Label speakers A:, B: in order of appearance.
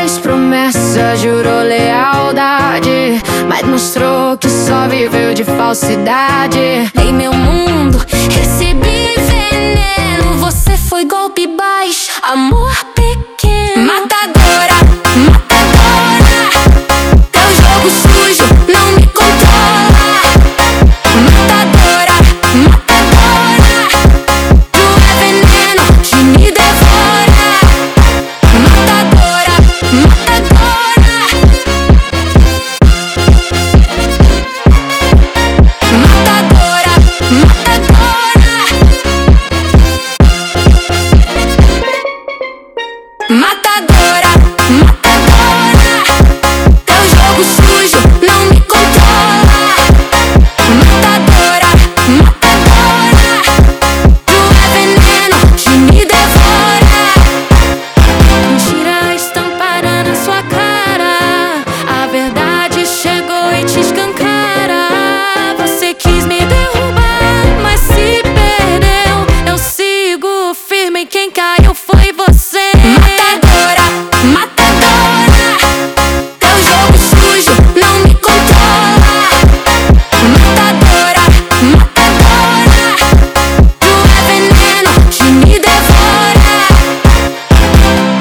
A: fez promessa, jurou lealdade, mas mostrou que só viveu de falsidade. Em meu mundo recebi veneno, você foi golpe.